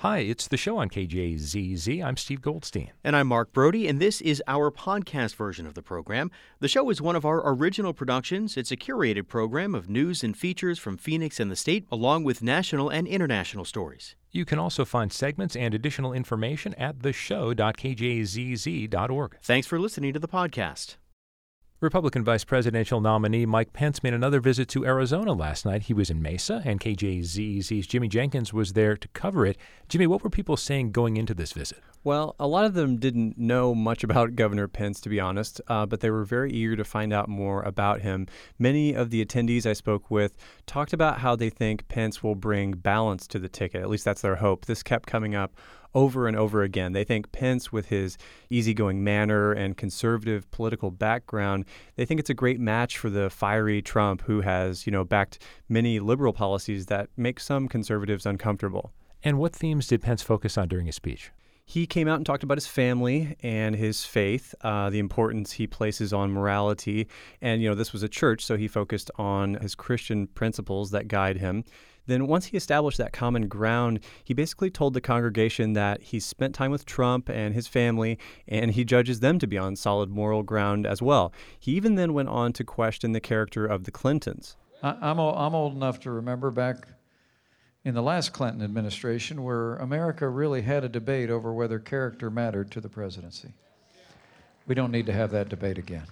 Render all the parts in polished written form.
Hi, it's the show on KJZZ. I'm Steve Goldstein. And I'm Mark Brody, and this is our podcast version of the program. The show is one of our original productions. It's a curated program of news and features from Phoenix and the state, along with national and international stories. You can also find segments and additional information at theshow.kjzz.org. Thanks for listening to the podcast. Republican Vice Presidential nominee Mike Pence made another visit to Arizona last night. He was in Mesa, and KJZZ's Jimmy Jenkins was there to cover it. Jimmy, what were people saying going into this visit? Well, a lot of them didn't know much about Governor Pence, to be honest, but they were very eager to find out more about him. Many of the attendees I spoke with talked about how they think Pence will bring balance to the ticket. At least that's their hope. This kept coming up over and over again. They think Pence, with his easygoing manner and conservative political background, they think it's a great match for the fiery Trump, who has, backed many liberal policies that make some conservatives uncomfortable. And what themes did Pence focus on during his speech? He came out and talked about his family and his faith, the importance he places on morality. And, this was a church, so he focused on his Christian principles that guide him. Then once he established that common ground, he basically told the congregation that he spent time with Trump and his family, and he judges them to be on solid moral ground as well. He even then went on to question the character of the Clintons. I'm old enough to remember back in the last Clinton administration where America really had a debate over whether character mattered to the presidency. We don't need to have that debate again.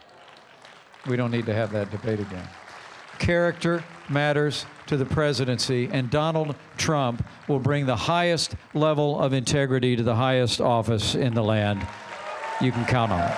Character matters to the presidency, and Donald Trump will bring the highest level of integrity to the highest office in the land. You can count on it.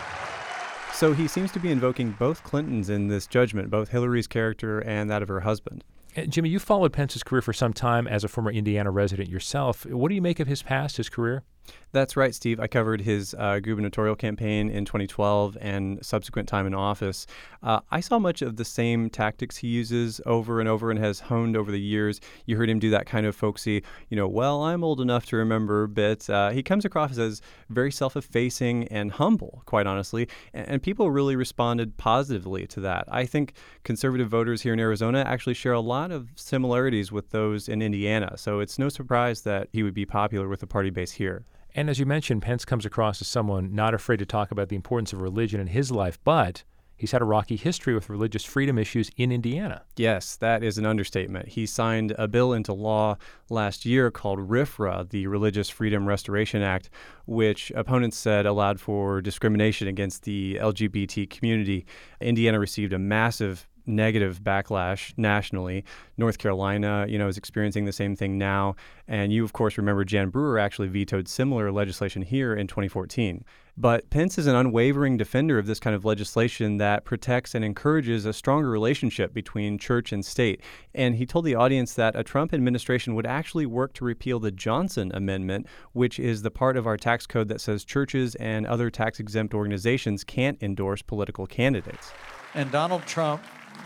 So he seems to be invoking both Clintons in this judgment, both Hillary's character and that of her husband. Jimmy, you followed Pence's career for some time as a former Indiana resident yourself. What do you make of his past, his career? That's right, Steve. I covered his gubernatorial campaign in 2012 and subsequent time in office. I saw much of the same tactics he uses over and over and has honed over the years. You heard him do that kind of folksy, well, I'm old enough to remember bit. He comes across as very self-effacing and humble, quite honestly, and people really responded positively to that. I think conservative voters here in Arizona actually share a lot of similarities with those in Indiana, so it's no surprise that he would be popular with the party base here. And as you mentioned, Pence comes across as someone not afraid to talk about the importance of religion in his life, but he's had a rocky history with religious freedom issues in Indiana. Yes, that is an understatement. He signed a bill into law last year called RFRA, the Religious Freedom Restoration Act, which opponents said allowed for discrimination against the LGBT community. Indiana received a massive negative backlash nationally. North Carolina, is experiencing the same thing now. And you, of course, remember Jan Brewer actually vetoed similar legislation here in 2014. But Pence is an unwavering defender of this kind of legislation that protects and encourages a stronger relationship between church and state. And he told the audience that a Trump administration would actually work to repeal the Johnson Amendment, which is the part of our tax code that says churches and other tax-exempt organizations can't endorse political candidates. And Donald Trump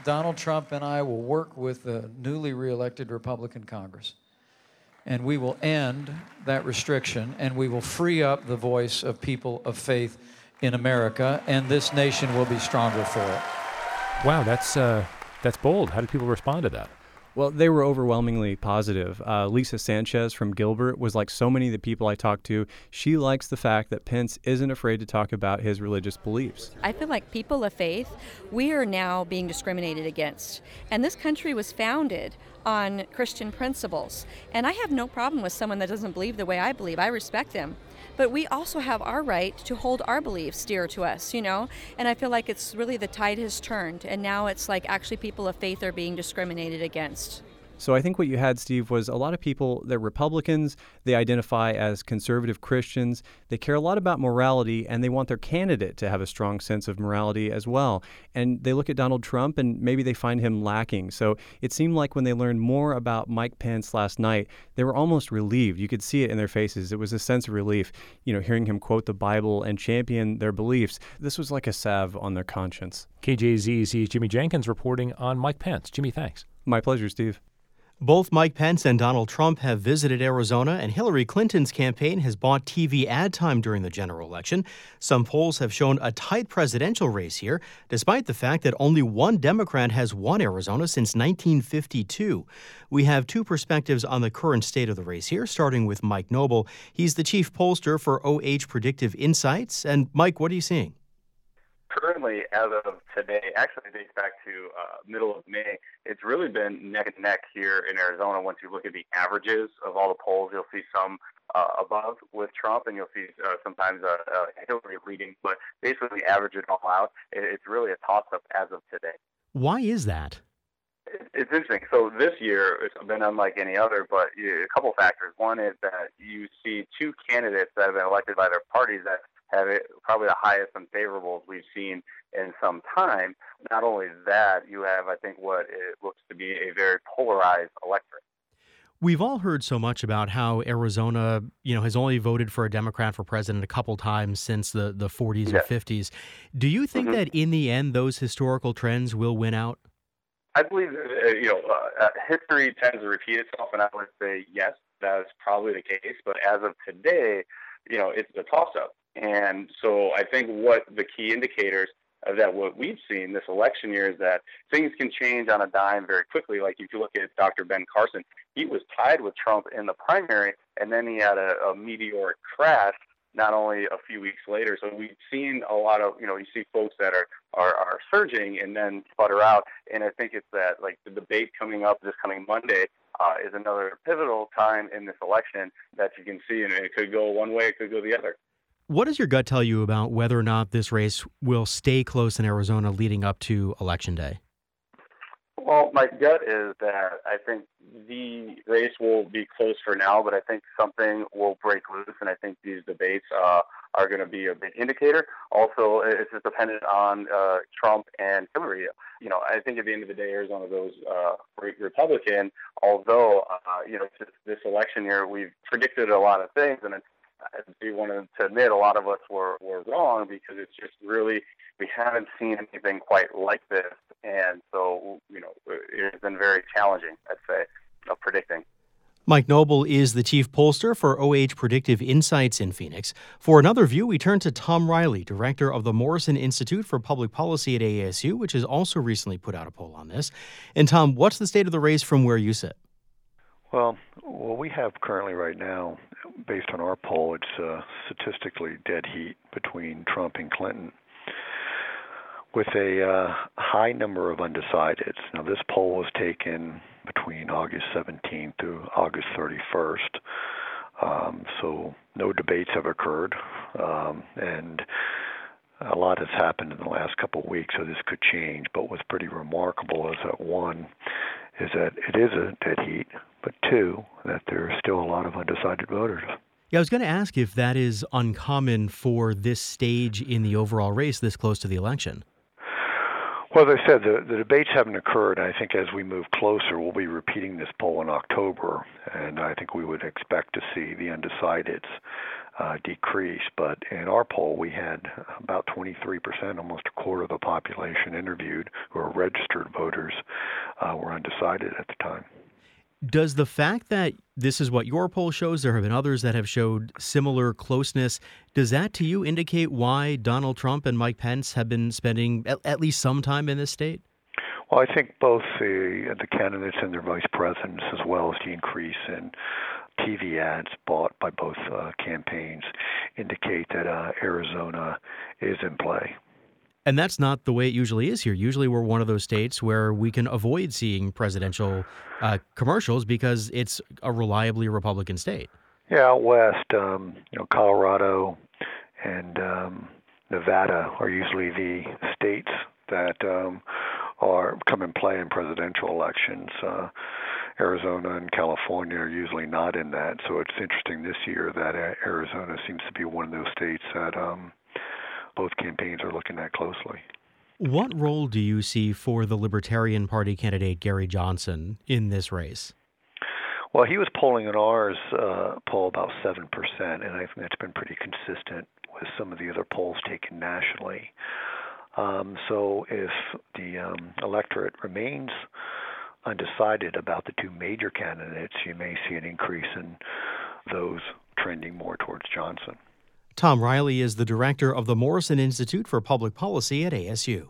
and I will work with the newly reelected Republican Congress, and we will end that restriction, and we will free up the voice of people of faith in America, and this nation will be stronger for it. Wow, that's bold. How did people respond to that? Well, they were overwhelmingly positive. Lisa Sanchez from Gilbert was like so many of the people I talked to. She likes the fact that Pence isn't afraid to talk about his religious beliefs. I feel like people of faith, we are now being discriminated against. And this country was founded on Christian principles. And I have no problem with someone that doesn't believe the way I believe. I respect them. But we also have our right to hold our beliefs dear to us, And I feel like it's really the tide has turned. And now it's like actually people of faith are being discriminated against. So I think what you had, Steve, was a lot of people, they're Republicans, they identify as conservative Christians, they care a lot about morality, and they want their candidate to have a strong sense of morality as well. And they look at Donald Trump and maybe they find him lacking. So it seemed like when they learned more about Mike Pence last night, they were almost relieved. You could see it in their faces. It was a sense of relief, hearing him quote the Bible and champion their beliefs. This was like a salve on their conscience. KJZZ's Jimmy Jenkins reporting on Mike Pence. Jimmy, thanks. My pleasure, Steve. Both Mike Pence and Donald Trump have visited Arizona, and Hillary Clinton's campaign has bought TV ad time during the general election. Some polls have shown a tight presidential race here, despite the fact that only one Democrat has won Arizona since 1952. We have two perspectives on the current state of the race here, starting with Mike Noble. He's the chief pollster for OH Predictive Insights. And Mike, what are you seeing? Currently, as of today, actually it dates back to middle of May, it's really been neck and neck here in Arizona. Once you look at the averages of all the polls, you'll see some above with Trump, and you'll see sometimes Hillary leading. But basically, average it all out, it's really a toss-up as of today. Why is that? It's interesting. So this year, it's been unlike any other, but a couple factors. One is that you see two candidates that have been elected by their parties that have probably the highest unfavorables we've seen in some time. Not only that, you have, I think, what it looks to be a very polarized electorate. We've all heard so much about how Arizona, has only voted for a Democrat for president a couple times since the 40s or 50s. Do you think that in the end, those historical trends will win out? I believe, history tends to repeat itself, and I would say, yes, that is probably the case. But as of today, it's a toss-up. And so I think what the key indicators of that what we've seen this election year is that things can change on a dime very quickly. Like if you look at Dr. Ben Carson, he was tied with Trump in the primary, and then he had a meteoric crash not only a few weeks later. So we've seen a lot of, you see folks that are surging and then sputter out. And I think it's that, like, the debate coming up this coming Monday is another pivotal time in this election that you can see, and it could go one way, it could go the other. What does your gut tell you about whether or not this race will stay close in Arizona leading up to Election Day? Well, my gut is that I think the race will be close for now, but I think something will break loose, and I think these debates are going to be a big indicator. Also, it's just dependent on Trump and Hillary. I think at the end of the day, Arizona goes Republican, although, this election year, we've predicted a lot of things, and I do want to admit a lot of us were wrong, because it's just really, we haven't seen anything quite like this. And so, it's been very challenging, I'd say, of predicting. Mike Noble is the chief pollster for OH Predictive Insights in Phoenix. For another view, we turn to Tom Riley, director of the Morrison Institute for Public Policy at ASU, which has also recently put out a poll on this. And Tom, what's the state of the race from where you sit? Well, what we have currently right now, based on our poll, it's statistically dead heat between Trump and Clinton, with a high number of undecideds. Now, this poll was taken between August 17th to August 31st, so no debates have occurred, and a lot has happened in the last couple of weeks, so this could change. But what's pretty remarkable is that, one, is that it is a dead heat, but two, that there are still a lot of undecided voters. Yeah, I was going to ask if that is uncommon for this stage in the overall race this close to the election. Well, as I said, the debates haven't occurred. I think as we move closer, we'll be repeating this poll in October, and I think we would expect to see the undecideds decrease. But in our poll, we had about 23%, almost a quarter of the population interviewed who are registered voters were undecided at the time. Does the fact that this is what your poll shows, there have been others that have showed similar closeness, does that to you indicate why Donald Trump and Mike Pence have been spending at least some time in this state? Well, I think both the candidates and their vice presidents, as well as the increase in TV ads bought by both campaigns, indicate that Arizona is in play. And that's not the way it usually is here. Usually we're one of those states where we can avoid seeing presidential commercials because it's a reliably Republican state. Yeah, out west, Colorado and Nevada are usually the states that are come in play in presidential elections. Arizona and California are usually not in that. So it's interesting this year that Arizona seems to be one of those states that both campaigns are looking at closely. What role do you see for the Libertarian Party candidate Gary Johnson in this race? Well, he was polling in ours poll about 7%, and I think that's been pretty consistent with some of the other polls taken nationally. So if the electorate remains undecided about the two major candidates, you may see an increase in those trending more towards Johnson. Tom Riley is the director of the Morrison Institute for Public Policy at ASU.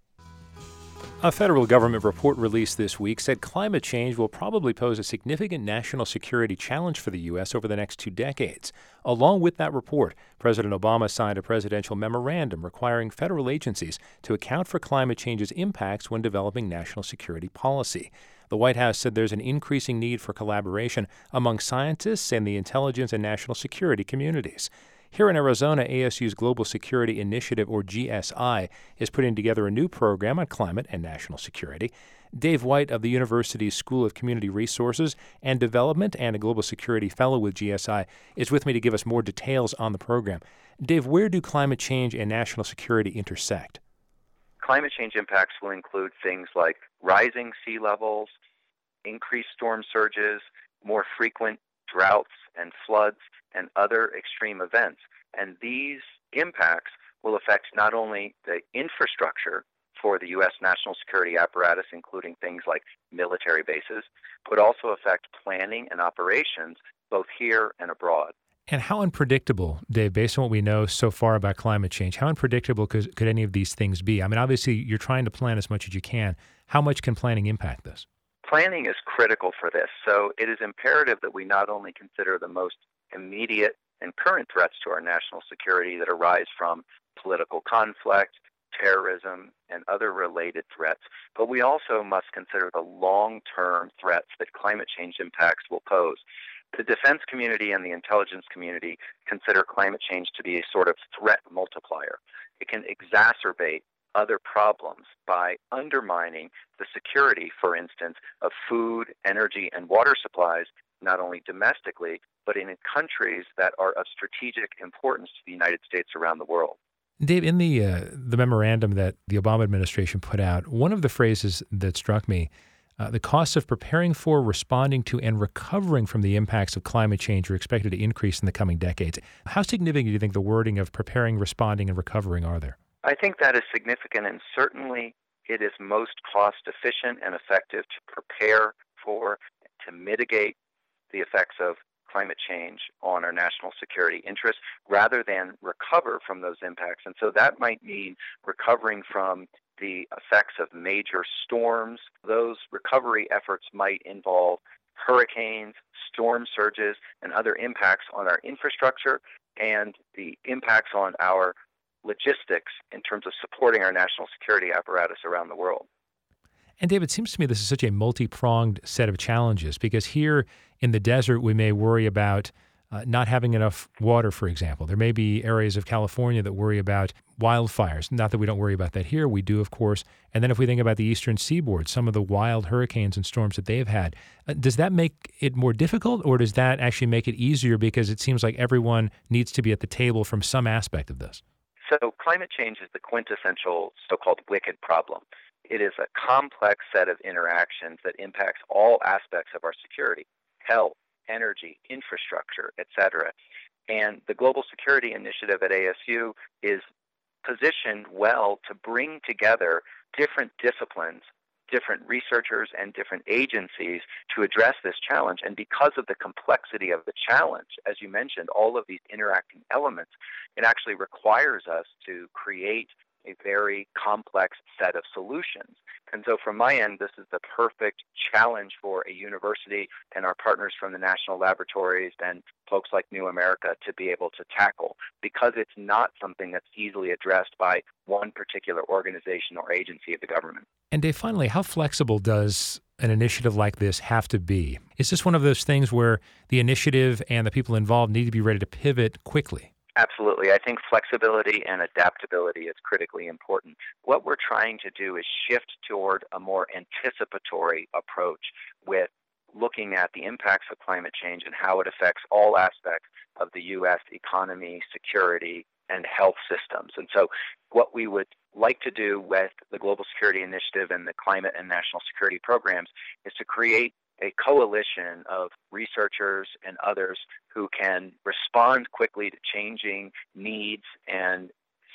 A federal government report released this week said climate change will probably pose a significant national security challenge for the U.S. over the next 2 decades. Along with that report, President Obama signed a presidential memorandum requiring federal agencies to account for climate change's impacts when developing national security policy. The White House said there's an increasing need for collaboration among scientists and the intelligence and national security communities. Here in Arizona, ASU's Global Security Initiative, or GSI, is putting together a new program on climate and national security. Dave White of the university's School of Community Resources and Development and a Global Security Fellow with GSI is with me to give us more details on the program. Dave, where do climate change and national security intersect? Climate change impacts will include things like rising sea levels, increased storm surges, more frequent droughts and floods, and other extreme events. And these impacts will affect not only the infrastructure for the U.S. national security apparatus, including things like military bases, but also affect planning and operations both here and abroad. And how unpredictable, Dave, based on what we know so far about climate change, how unpredictable could any of these things be? I mean, obviously, you're trying to plan as much as you can. How much can planning impact this? Planning is critical for this, so it is imperative that we not only consider the most immediate and current threats to our national security that arise from political conflict, terrorism, and other related threats, but we also must consider the long-term threats that climate change impacts will pose. The defense community and the intelligence community consider climate change to be a sort of threat multiplier. It can exacerbate other problems by undermining the security, for instance, of food, energy, and water supplies, not only domestically, but in countries that are of strategic importance to the United States around the world. Dave, in the memorandum that the Obama administration put out, one of the phrases that struck me, the costs of preparing for, responding to, and recovering from the impacts of climate change are expected to increase in the coming decades. How significant do you think the wording of preparing, responding, and recovering are there? I think that is significant, and certainly it is most cost efficient and effective to prepare for, to mitigate the effects of climate change on our national security interests rather than recover from those impacts. And so that might mean recovering from the effects of major storms. Those recovery efforts might involve hurricanes, storm surges, and other impacts on our infrastructure and the impacts on our logistics in terms of supporting our national security apparatus around the world. And Dave, it seems to me this is such a multi-pronged set of challenges because here in the desert, we may worry about not having enough water, for example. There may be areas of California that worry about wildfires. Not that we don't worry about that here. We do, of course. And then if we think about the eastern seaboard, some of the wild hurricanes and storms that they've had, does that make it more difficult or does that actually make it easier because it seems like everyone needs to be at the table from some aspect of this? So climate change is the quintessential so-called wicked problem. It is a complex set of interactions that impacts all aspects of our security, health, energy, infrastructure, etc. And the Global Security Initiative at ASU is positioned well to bring together different disciplines, different researchers, and different agencies to address this challenge. And because of the complexity of the challenge, as you mentioned, all of these interacting elements, it actually requires us to create a very complex set of solutions. And so from my end, this is the perfect challenge for a university and our partners from the national laboratories and folks like New America to be able to tackle, because it's not something that's easily addressed by one particular organization or agency of the government. And Dave, finally, how flexible does an initiative like this have to be? Is this one of those things where the initiative and the people involved need to be ready to pivot quickly? Absolutely. I think flexibility and adaptability is critically important. What we're trying to do is shift toward a more anticipatory approach with looking at the impacts of climate change and how it affects all aspects of the U.S. economy, security, and health systems. And so what we would like to do with the Global Security Initiative and the climate and national security programs is to create a coalition of researchers and others who can respond quickly to changing needs and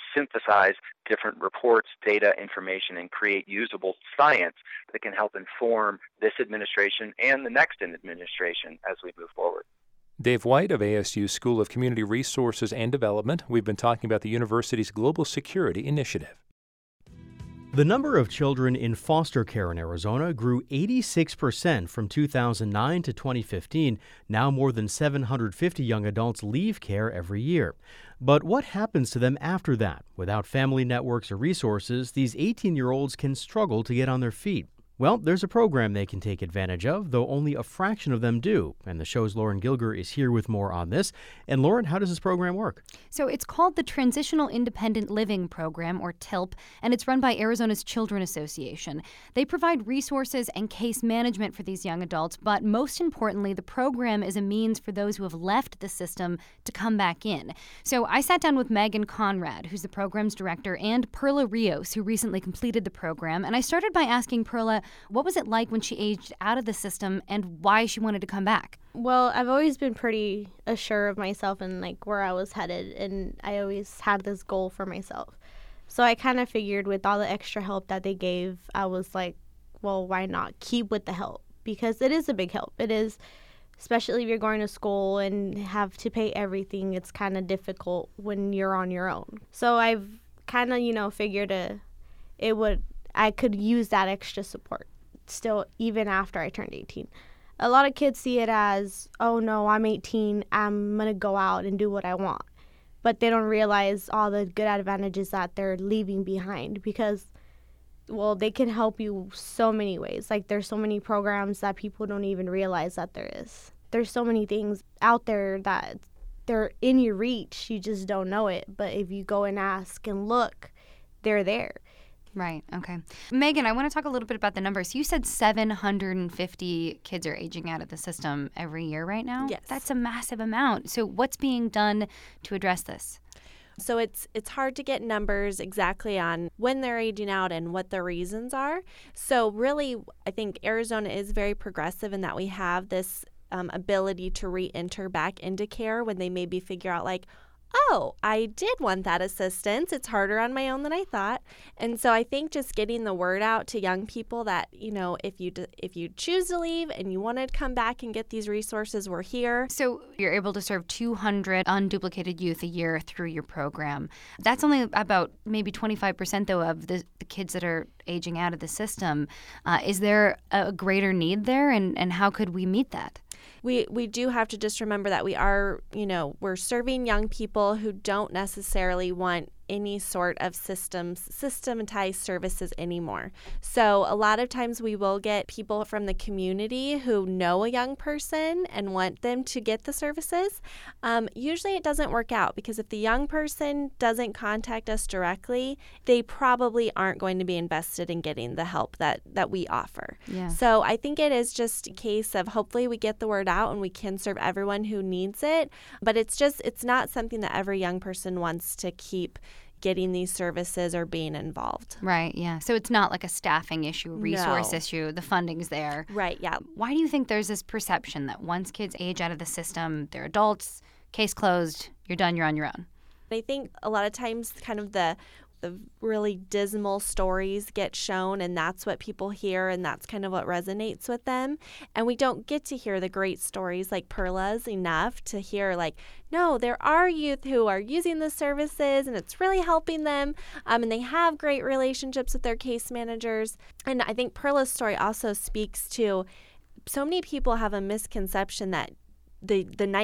synthesize different reports, data, information, and create usable science that can help inform this administration and the next administration as we move forward. Dave White of ASU's School of Community Resources and Development. We've been talking about the university's Global Security Initiative. The number of children in foster care in Arizona grew 86% from 2009 to 2015. Now more than 750 young adults leave care every year. But what happens to them after that? Without family networks or resources, these 18-year-olds can struggle to get on their feet. Well, there's a program they can take advantage of, though only a fraction of them do. And the show's Lauren Gilger is here with more on this. And Lauren, how does this program work? So it's called the Transitional Independent Living Program, or TILP, and it's run by Arizona's Children Association. They provide resources and case management for these young adults, but most importantly, the program is a means for those who have left the system to come back in. So I sat down with Megan Conrad, who's the program's director, and Perla Rios, who recently completed the program. And I started by asking Perla, what was it like when she aged out of the system and why she wanted to come back? Well, I've always been pretty assured of myself and like where I was headed, and I always had this goal for myself. So I kind of figured with all the extra help that they gave, I was like, well, why not keep with the help? Because it is a big help. It is, especially if you're going to school and have to pay everything, it's kind of difficult when you're on your own. So I've kind of, figured I could use that extra support still even after I turned 18. A lot of kids see it as, oh no, I'm 18, I'm going to go out and do what I want. But they don't realize all the good advantages that they're leaving behind because, well, they can help you so many ways. Like there's so many programs that people don't even realize that there is. There's so many things out there that they're in your reach, you just don't know it. But if you go and ask and look, they're there. Right. Okay. Megan, I want to talk a little bit about the numbers. You said 750 kids are aging out of the system every year right now? Yes. That's a massive amount. So what's being done to address this? So it's hard to get numbers exactly on when they're aging out and what the reasons are. So really, I think Arizona is very progressive in that we have this ability to re-enter back into care when they maybe figure out like, oh, I did want that assistance. It's harder on my own than I thought. And so I think just getting the word out to young people that, if you choose to leave and you want to come back and get these resources, we're here. So you're able to serve 200 unduplicated youth a year through your program. That's only about maybe 25%, though, of the kids that are aging out of the system. Is there a greater need there, and how could we meet that? We do have to just remember that we are, we're serving young people who don't necessarily want any sort of systematized services anymore. So a lot of times we will get people from the community who know a young person and want them to get the services. Usually it doesn't work out because if the young person doesn't contact us directly, they probably aren't going to be invested in getting the help that we offer. Yeah. So I think it is just a case of hopefully we get the word out and we can serve everyone who needs it. But it's not something that every young person wants to keep getting these services or being involved. Right, yeah. So it's not like a staffing issue, resource issue. The funding's there. Right, yeah. Why do you think there's this perception that once kids age out of the system, they're adults, case closed, you're done, you're on your own? I think a lot of times kind of the really dismal stories get shown, and that's what people hear, and that's kind of what resonates with them. And we don't get to hear the great stories like Perla's enough to hear like, no, there are youth who are using the services and it's really helping them, and they have great relationships with their case managers. And I think Perla's story also speaks to so many people have a misconception that the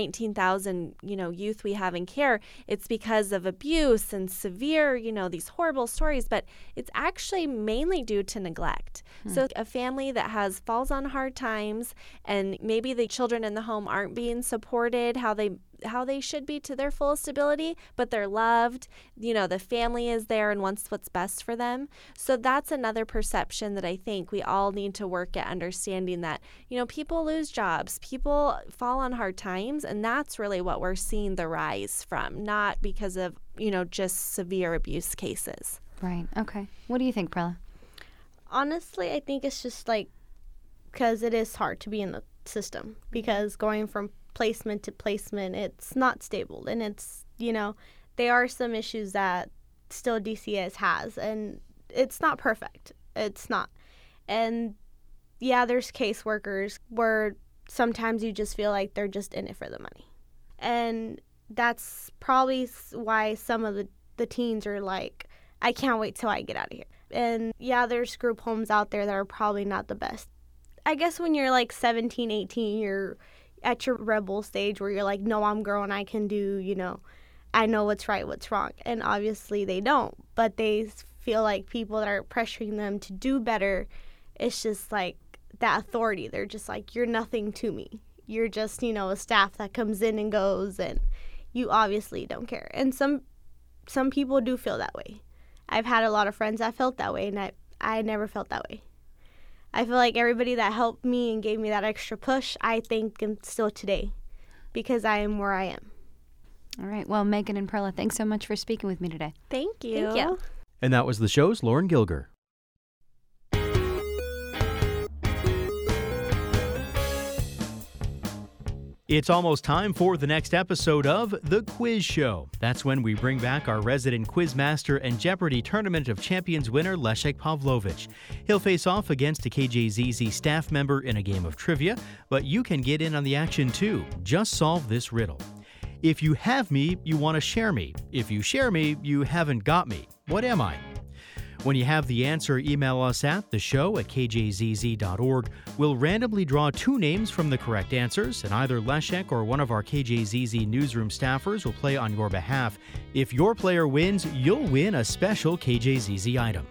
19,000, youth we have in care, it's because of abuse and severe, these horrible stories, but it's actually mainly due to neglect. So a family that falls on hard times and maybe the children in the home aren't being supported how they should be to their fullest ability, but they're loved, the family is there and wants what's best for them. So that's another perception that I think we all need to work at understanding that, people lose jobs, people fall on hard times, and that's really what we're seeing the rise from, not because of, just severe abuse cases. Right. Okay. What do you think, Perla? Honestly, I think it's just like, because it is hard to be in the system, because going from placement to placement, it's not stable, and it's, there are some issues that still DCS has, and it's not perfect. It's not. And yeah, there's caseworkers where sometimes you just feel like they're just in it for the money. And that's probably why some of the teens are like, I can't wait till I get out of here. And yeah, there's group homes out there that are probably not the best. I guess when you're like 17, 18, you're at your rebel stage where you're like, no, I'm grown, I can do, I know what's right, what's wrong. And obviously they don't, but they feel like people that are pressuring them to do better, it's just like that authority. They're just like, you're nothing to me. You're just, a staff that comes in and goes, and you obviously don't care. And some people do feel that way. I've had a lot of friends that felt that way, and I never felt that way. I feel like everybody that helped me and gave me that extra push, I thank them still today because I am where I am. All right. Well, Megan and Perla, thanks so much for speaking with me today. Thank you. Thank you. And that was the show's Lauren Gilger. It's almost time for the next episode of The Quiz Show. That's when we bring back our resident quizmaster and Jeopardy! Tournament of Champions winner, Leszek Pawlowicz. He'll face off against a KJZZ staff member in a game of trivia, but you can get in on the action too. Just solve this riddle. If you have me, you want to share me. If you share me, you haven't got me. What am I? When you have the answer, email us at theshow@kjzz.org. We'll randomly draw 2 names from the correct answers, and either Leszek or one of our KJZZ newsroom staffers will play on your behalf. If your player wins, you'll win a special KJZZ item.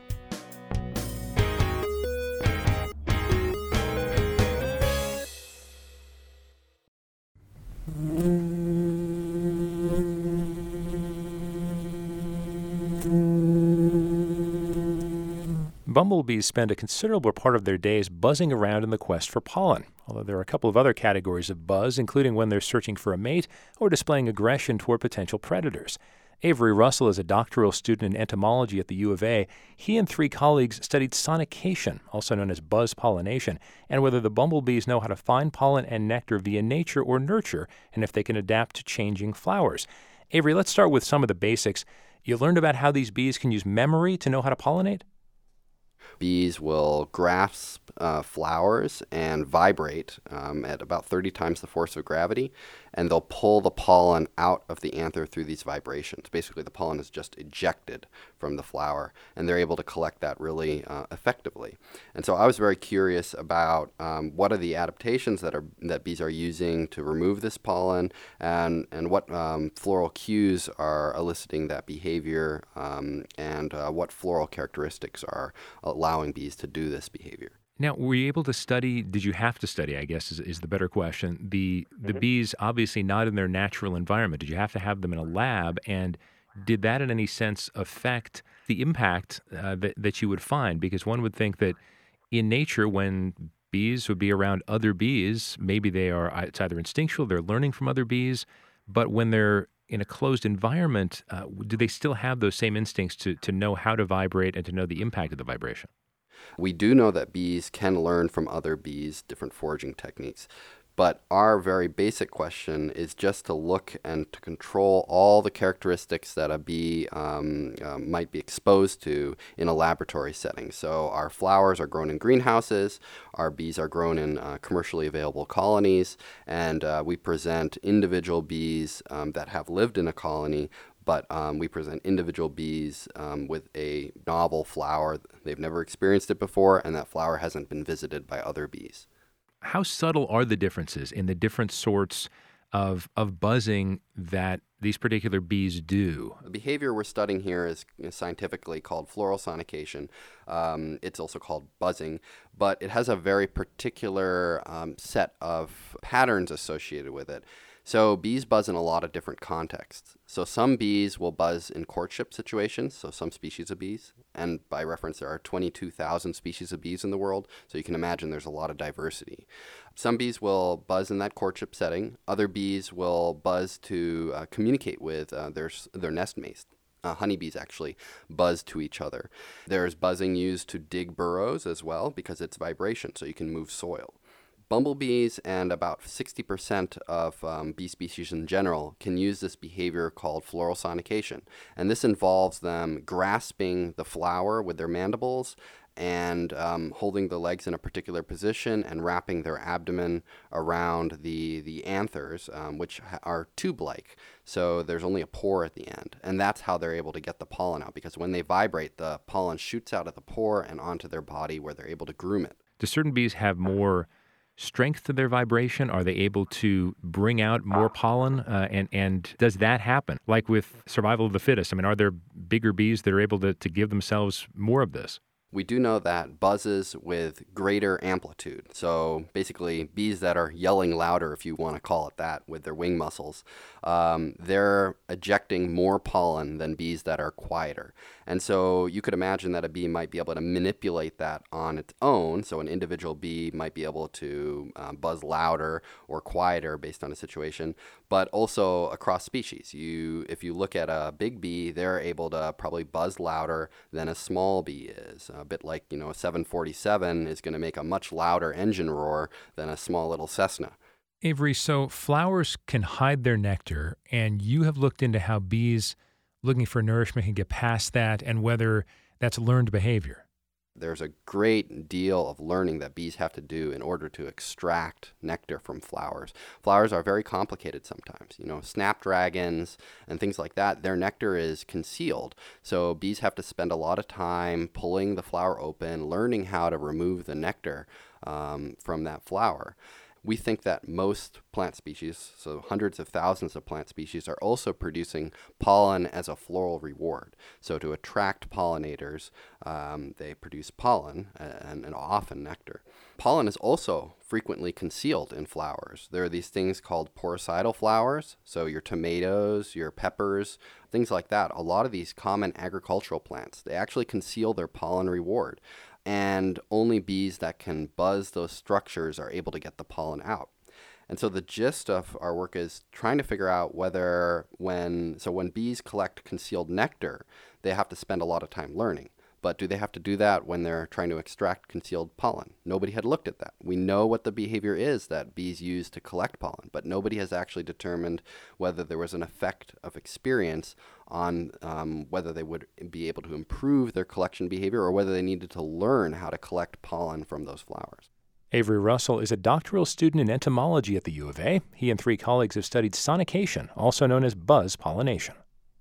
Bumblebees spend a considerable part of their days buzzing around in the quest for pollen, although there are a couple of other categories of buzz, including when they're searching for a mate or displaying aggression toward potential predators. Avery Russell is a doctoral student in entomology at the U of A. He and 3 colleagues studied sonication, also known as buzz pollination, and whether the bumblebees know how to find pollen and nectar via nature or nurture, and if they can adapt to changing flowers. Avery, let's start with some of the basics. You learned about how these bees can use memory to know how to pollinate? Bees will grasp flowers and vibrate at about 30 times the force of gravity, and they'll pull the pollen out of the anther through these vibrations. Basically, the pollen is just ejected from the flower, and they're able to collect that really effectively. And so I was very curious about what are the adaptations that bees are using to remove this pollen, and what floral cues are eliciting that behavior, and what floral characteristics are allowing bees to do this behavior. Now, were you able to study, did you have to study, I guess is the better question, the bees obviously not in their natural environment? Did you have to have them in a lab? And did that in any sense affect the impact that you would find? Because one would think that in nature, when bees would be around other bees, maybe it's either instinctual, they're learning from other bees, but when they're in a closed environment, do they still have those same instincts to know how to vibrate and to know the impact of the vibration? We do know that bees can learn from other bees different foraging techniques, but our very basic question is just to look and to control all the characteristics that a bee might be exposed to in a laboratory setting. So our flowers are grown in greenhouses, our bees are grown in commercially available colonies, and we present individual bees that have lived in a colony, but we present individual bees with a novel flower. They've never experienced it before, and that flower hasn't been visited by other bees. How subtle are the differences in the different sorts of buzzing that these particular bees do? The behavior we're studying here is scientifically called floral sonication. It's also called buzzing, but it has a very particular set of patterns associated with it. So bees buzz in a lot of different contexts. So some bees will buzz in courtship situations, so some species of bees. And by reference, there are 22,000 species of bees in the world, so you can imagine there's a lot of diversity. Some bees will buzz in that courtship setting. Other bees will buzz to communicate with their nest mates. Honeybees actually buzz to each other. There's buzzing used to dig burrows as well because it's vibration, so you can move soil. Bumblebees and about 60% of bee species in general can use this behavior called floral sonication. And this involves them grasping the flower with their mandibles and holding the legs in a particular position and wrapping their abdomen around the anthers, which are tube-like. So there's only a pore at the end. And that's how they're able to get the pollen out, because when they vibrate, the pollen shoots out of the pore and onto their body where they're able to groom it. Do certain bees have more strength to their vibration? Are they able to bring out more pollen? And does that happen? Like with survival of the fittest, I mean, are there bigger bees that are able to give themselves more of this? We do know that buzzes with greater amplitude, so basically bees that are yelling louder, if you want to call it that, with their wing muscles, they're ejecting more pollen than bees that are quieter. And so you could imagine that a bee might be able to manipulate that on its own. So an individual bee might be able to buzz louder or quieter based on a situation, but also across species. If you look at a big bee, they're able to probably buzz louder than a small bee is. A bit like, a 747 is going to make a much louder engine roar than a small little Cessna. Avery, so flowers can hide their nectar, and you have looked into how bees looking for nourishment can get past that and whether that's learned behavior. There's a great deal of learning that bees have to do in order to extract nectar from flowers. Flowers are very complicated sometimes. Snapdragons and things like that, their nectar is concealed. So bees have to spend a lot of time pulling the flower open, learning how to remove the nectar from that flower. We think that most plant species, so hundreds of thousands of plant species, are also producing pollen as a floral reward. So to attract pollinators, they produce pollen and often nectar. Pollen is also frequently concealed in flowers. There are these things called poricidal flowers, so your tomatoes, your peppers, things like that. A lot of these common agricultural plants, they actually conceal their pollen reward. And only bees that can buzz those structures are able to get the pollen out. And so the gist of our work is trying to figure out whether when bees collect concealed nectar, they have to spend a lot of time learning. But do they have to do that when they're trying to extract concealed pollen? Nobody had looked at that. We know what the behavior is that bees use to collect pollen, but nobody has actually determined whether there was an effect of experience on whether they would be able to improve their collection behavior or whether they needed to learn how to collect pollen from those flowers. Avery Russell is a doctoral student in entomology at the U of A. He and 3 colleagues have studied sonication, also known as buzz pollination.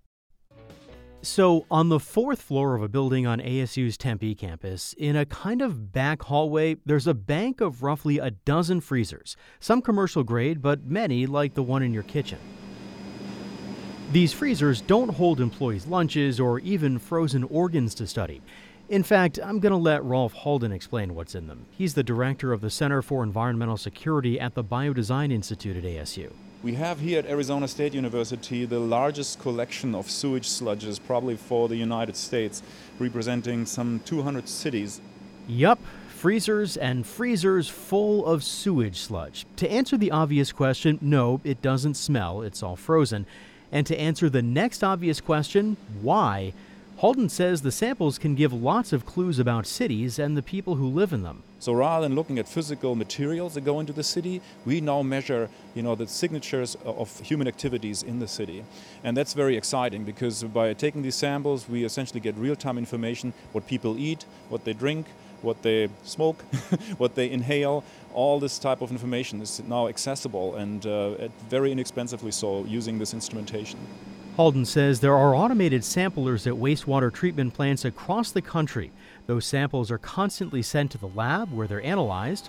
So, on the 4th floor of a building on ASU's Tempe campus, in a kind of back hallway, there's a bank of roughly a dozen freezers, some commercial grade, but many like the one in your kitchen. These freezers don't hold employees' lunches or even frozen organs to study. In fact, I'm going to let Rolf Halden explain what's in them. He's the director of the Center for Environmental Security at the Biodesign Institute at ASU. We have here at Arizona State University the largest collection of sewage sludges probably for the United States, representing some 200 cities. Yup, freezers and freezers full of sewage sludge. To answer the obvious question, no, it doesn't smell, it's all frozen. And to answer the next obvious question, why? Halden says the samples can give lots of clues about cities and the people who live in them. So rather than looking at physical materials that go into the city, we now measure, the signatures of human activities in the city. And that's very exciting because by taking these samples, we essentially get real-time information, what people eat, what they drink, what they smoke, what they inhale. All this type of information is now accessible and very inexpensively so using this instrumentation. Halden says there are automated samplers at wastewater treatment plants across the country. Those samples are constantly sent to the lab where they're analyzed,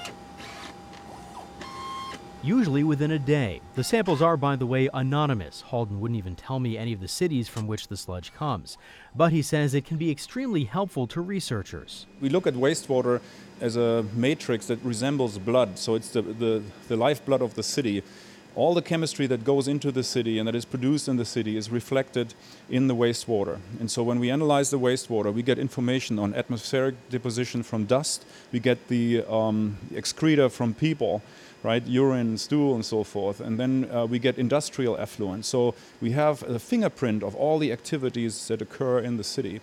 usually within a day. The samples are, by the way, anonymous. Halden wouldn't even tell me any of the cities from which the sludge comes. But he says it can be extremely helpful to researchers. We look at wastewater as a matrix that resembles blood, so it's the lifeblood of the city. All the chemistry that goes into the city and that is produced in the city is reflected in the wastewater. And so when we analyze the wastewater, we get information on atmospheric deposition from dust, we get the excreta from people, right, urine, stool, and so forth. And then we get industrial effluent. So we have a fingerprint of all the activities that occur in the city.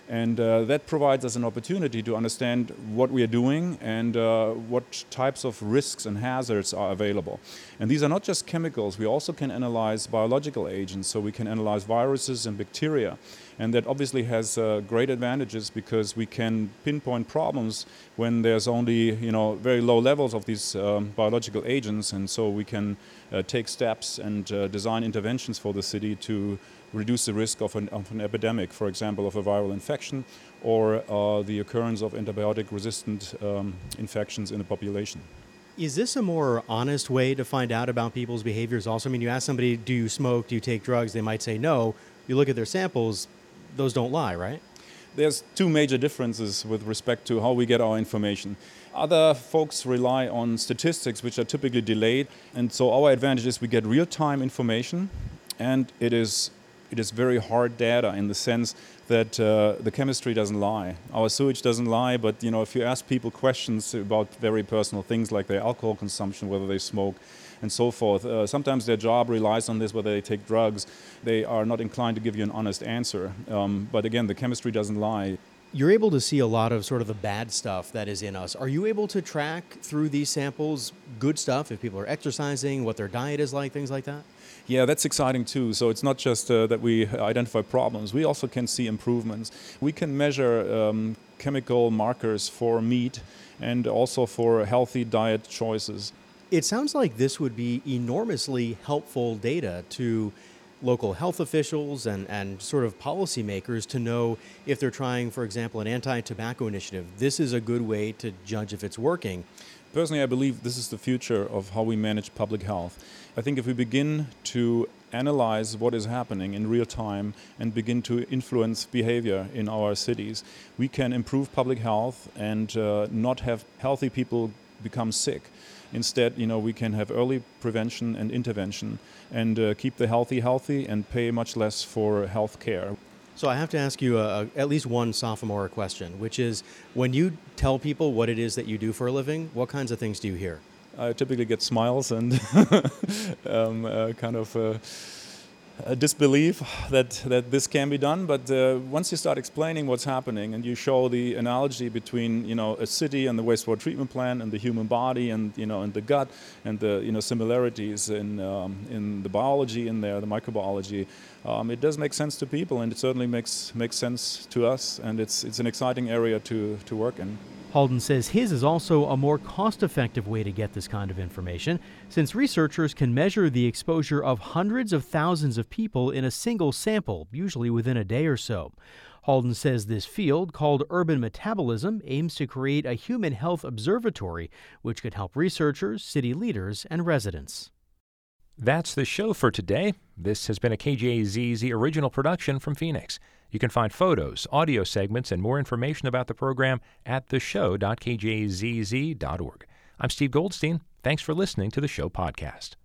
And that provides us an opportunity to understand what we are doing and what types of risks and hazards are available. And these are not just chemicals. We also can analyze biological agents, so we can analyze viruses and bacteria. And that obviously has great advantages because we can pinpoint problems when there's only very low levels of these biological agents. And so we can take steps and design interventions for the city to reduce the risk of an epidemic, for example, of a viral infection or the occurrence of antibiotic-resistant infections in the population. Is this a more honest way to find out about people's behaviors also? I mean, you ask somebody, do you smoke, do you take drugs? They might say no. You look at their samples, those don't lie, right? There's two major differences with respect to how we get our information. Other folks rely on statistics, which are typically delayed. And so our advantage is we get real-time information, and it is very hard data in the sense that the chemistry doesn't lie. Our sewage doesn't lie, but if you ask people questions about very personal things like their alcohol consumption, whether they smoke, and so forth, sometimes their job relies on this, whether they take drugs. They are not inclined to give you an honest answer. But again, the chemistry doesn't lie. You're able to see a lot of sort of the bad stuff that is in us. Are you able to track through these samples good stuff, if people are exercising, what their diet is like, things like that? Yeah, that's exciting too. So it's not just that we identify problems. We also can see improvements. We can measure chemical markers for meat and also for healthy diet choices. It sounds like this would be enormously helpful data to local health officials and sort of policymakers to know if they're trying, for example, an anti-tobacco initiative. This is a good way to judge if it's working. Personally, I believe this is the future of how we manage public health. I think if we begin to analyze what is happening in real time and begin to influence behavior in our cities, we can improve public health and not have healthy people become sick. Instead, we can have early prevention and intervention and keep the healthy and pay much less for health care. So I have to ask you at least one sophomore question, which is, when you tell people what it is that you do for a living, what kinds of things do you hear? I typically get smiles and kind of disbelief that this can be done. But once you start explaining what's happening and you show the analogy between a city and the wastewater treatment plant and the human body and and the gut and the similarities in the biology in there, the microbiology, it does make sense to people, and it certainly makes sense to us, and it's an exciting area to work in. Halden says his is also a more cost-effective way to get this kind of information, since researchers can measure the exposure of hundreds of thousands of people in a single sample, usually within a day or so. Halden says this field, called urban metabolism, aims to create a human health observatory, which could help researchers, city leaders, and residents. That's the show for today. This has been a KJZZ original production from Phoenix. You can find photos, audio segments, and more information about the program at theshow.kjzz.org. I'm Steve Goldstein. Thanks for listening to the show podcast.